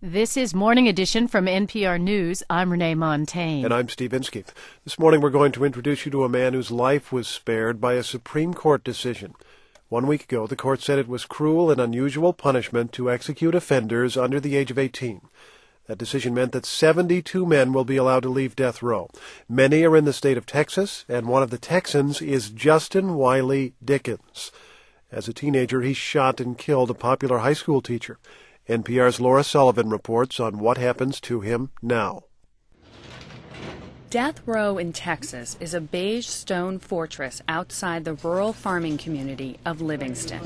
This is Morning Edition from NPR News. I'm Renee Montaigne. And I'm Steve Inskeep. This morning we're going to introduce you to a man whose life was spared by a Supreme Court decision. 1 week ago, the court said it was cruel and unusual punishment to execute offenders under the age of 18. That decision meant that 72 men will be allowed to leave death row. Many are in the state of Texas, and one of the Texans is Justin Wiley Dickens. As a teenager, he shot and killed a popular high school teacher. NPR's Laura Sullivan reports on what happens to him now. Death Row in Texas is a beige stone fortress outside the rural farming community of Livingston.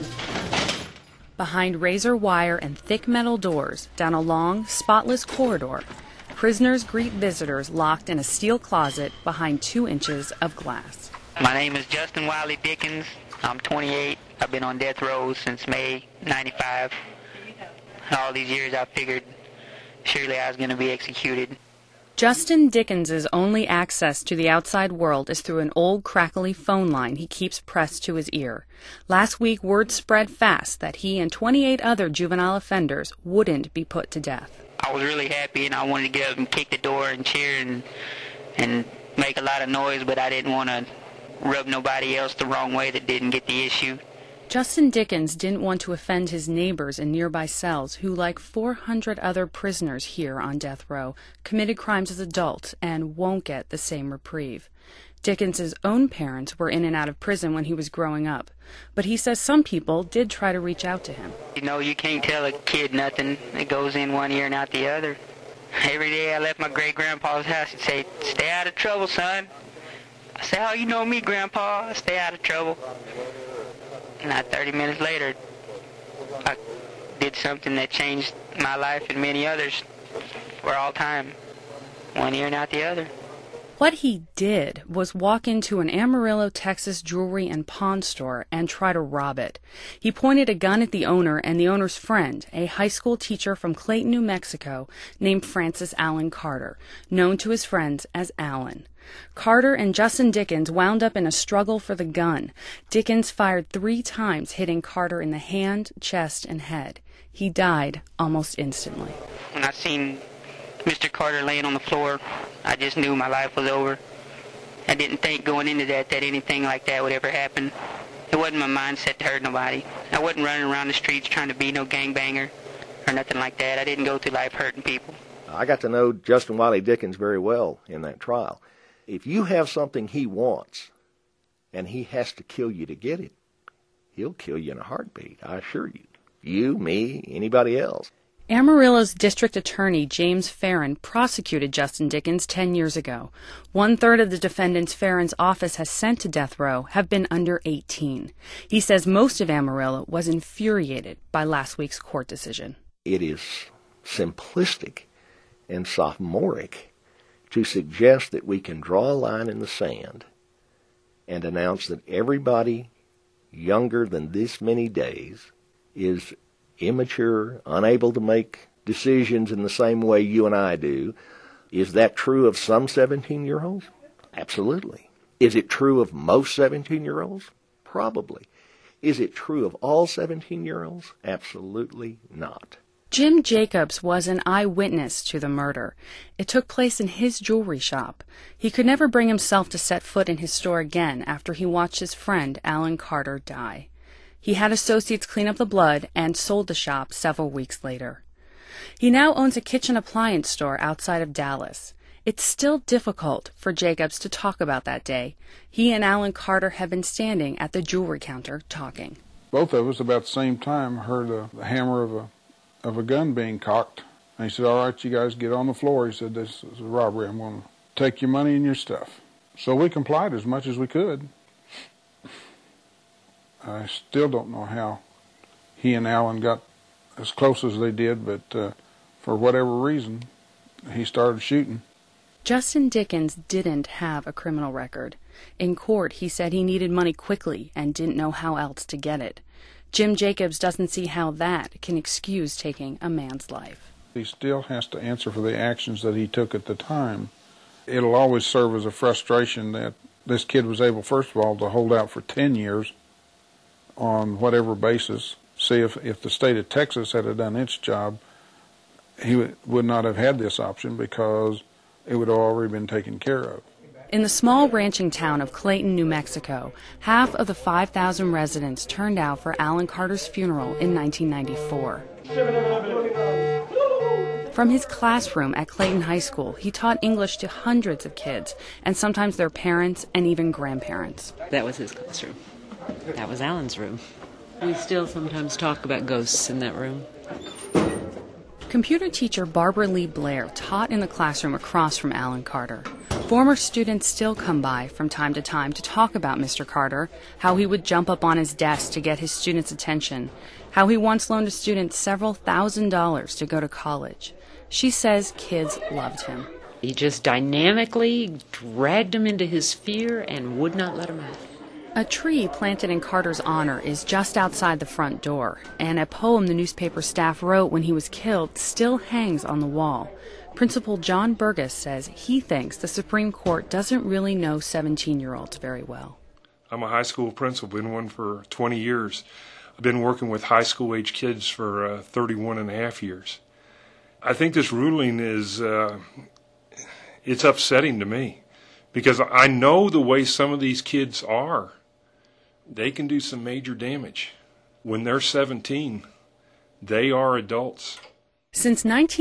Behind razor wire and thick metal doors, down a long, spotless corridor, prisoners greet visitors locked in a steel closet behind 2 inches of glass. My name is Justin Wiley Dickens. I'm 28. I've been on death row since May 95. All these years I figured surely I was going to be executed. Justin Dickens's only access to the outside world is through an old crackly phone line he keeps pressed to his ear. Last week, word spread fast that he and 28 other juvenile offenders wouldn't be put to death. I was really happy, and I wanted to get up and kick the door and cheer and make a lot of noise, but I didn't want to rub nobody else the wrong way that didn't get the issue. Justin Dickens didn't want to offend his neighbors in nearby cells who, like 400 other prisoners here on death row, committed crimes as adults and won't get the same reprieve. Dickens's own parents were in and out of prison when he was growing up, but he says some people did try to reach out to him. You know, you can't tell a kid nothing. It goes in one ear and out the other. Every day I left my great-grandpa's house, he'd say, "Stay out of trouble, son." I say, "How you know me, Grandpa? I stay out of trouble." And 30 minutes later, I did something that changed my life and many others for all time. One ear and out the other. What he did was walk into an Amarillo, Texas jewelry and pawn store and try to rob it. He pointed a gun at the owner and the owner's friend, a high school teacher from Clayton, New Mexico, named Francis Allen Carter, known to his friends as Allen. Carter and Justin Dickens wound up in a struggle for the gun. Dickens fired 3 times, hitting Carter in the hand, chest, and head. He died almost instantly. When I seen Mr. Carter laying on the floor, I just knew my life was over. I didn't think going into that anything like that would ever happen. It wasn't my mindset to hurt nobody. I wasn't running around the streets trying to be no gangbanger or nothing like that. I didn't go through life hurting people. I got to know Justin Wiley Dickens very well in that trial. If you have something he wants and he has to kill you to get it, he'll kill you in a heartbeat, I assure you. You, me, anybody else. Amarillo's district attorney, James Farron, prosecuted Justin Dickens 10 years ago. 1/3 of the defendants Farron's office has sent to death row have been under 18. He says most of Amarillo was infuriated by last week's court decision. It is simplistic and sophomoric to suggest that we can draw a line in the sand and announce that everybody younger than this many days is immature, unable to make decisions in the same way you and I do. Is that true of some 17-year-olds? Absolutely. Is it true of most 17-year-olds? Probably. Is it true of all 17-year-olds? Absolutely not. Jim Jacobs was an eyewitness to the murder. It took place in his jewelry shop. He could never bring himself to set foot in his store again after he watched his friend Allen Carter die. He had associates clean up the blood and sold the shop several weeks later. He now owns a kitchen appliance store outside of Dallas. It's still difficult for Jacobs to talk about that day. He and Allen Carter have been standing at the jewelry counter talking. Both of us about the same time heard the hammer of a gun being cocked. And he said, "All right, you guys get on the floor." He said, "This is a robbery. I'm going to take your money and your stuff." So we complied as much as we could. I still don't know how he and Allen got as close as they did, but for whatever reason, he started shooting. Justin Dickens didn't have a criminal record. In court, he said he needed money quickly and didn't know how else to get it. Jim Jacobs doesn't see how that can excuse taking a man's life. He still has to answer for the actions that he took at the time. It'll always serve as a frustration that this kid was able, first of all, to hold out for 10 years on whatever basis. See, if the state of Texas had done its job he would not have had this option because it would have already been taken care of. In the small ranching town of Clayton, New Mexico, half of the 5,000 residents turned out for Alan Carter's funeral in 1994. From his classroom at Clayton High School, he taught English to hundreds of kids, and sometimes their parents and even grandparents. That was his classroom. That was Alan's room. We still sometimes talk about ghosts in that room. Computer teacher Barbara Lee Blair taught in the classroom across from Alan Carter. Former students still come by from time to talk about Mr. Carter, how he would jump up on his desk to get his students' attention, how he once loaned a student several $1,000s to go to college. She says kids loved him. He just dynamically dragged them into his sphere and would not let them out. A tree planted in Carter's honor is just outside the front door, and a poem the newspaper staff wrote when he was killed still hangs on the wall. Principal John Burgess says he thinks the Supreme Court doesn't really know 17-year-olds very well. I'm a high school principal, been one for 20 years. I've been working with high school age kids for 31 and a half years. I think this ruling is, it's upsetting to me because I know the way some of these kids are. They can do some major damage. When they're 17, they are adults. Since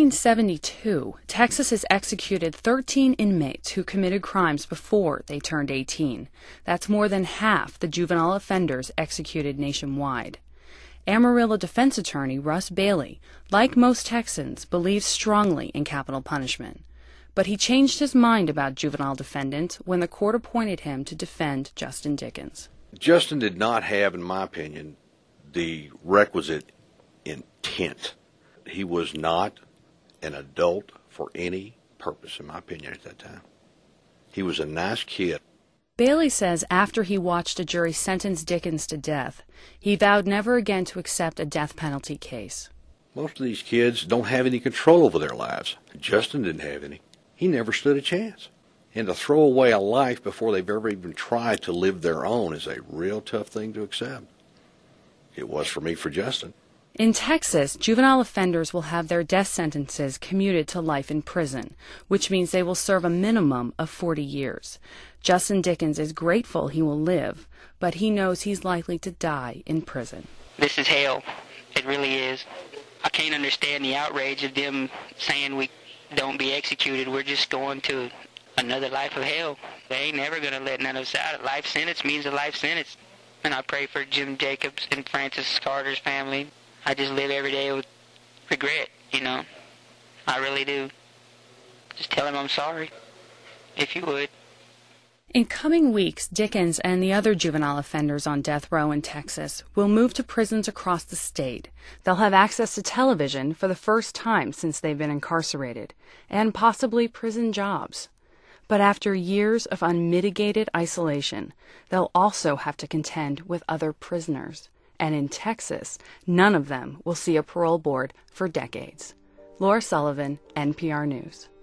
1972, Texas has executed 13 inmates who committed crimes before they turned 18. That's more than half the juvenile offenders executed nationwide. Amarillo defense attorney Russ Bailey, like most Texans, believes strongly in capital punishment. But he changed his mind about juvenile defendants when the court appointed him to defend Justin Dickens. Justin did not have, in my opinion, the requisite intent. He was not an adult for any purpose, in my opinion, at that time. He was a nice kid. Bailey says after he watched a jury sentence Dickens to death, he vowed never again to accept a death penalty case. Most of these kids don't have any control over their lives. Justin didn't have any. He never stood a chance. And to throw away a life before they've ever even tried to live their own is a real tough thing to accept. It was for me for Justin. In Texas, juvenile offenders will have their death sentences commuted to life in prison, which means they will serve a minimum of 40 years. Justin Dickens is grateful he will live, but he knows he's likely to die in prison. This is hell. It really is. I can't understand the outrage of them saying we don't be executed. We're just going to another life of hell. They ain't never going to let none of us out. A life sentence means a life sentence. And I pray for Jim Jacobs and Francis Carter's family. I just live every day with regret, you know. I really do. Just tell him I'm sorry, if you would. In coming weeks, Dickens and the other juvenile offenders on death row in Texas will move to prisons across the state. They'll have access to television for the first time since they've been incarcerated, and possibly prison jobs. But after years of unmitigated isolation, they'll also have to contend with other prisoners. And in Texas, none of them will see a parole board for decades. Laura Sullivan, NPR News.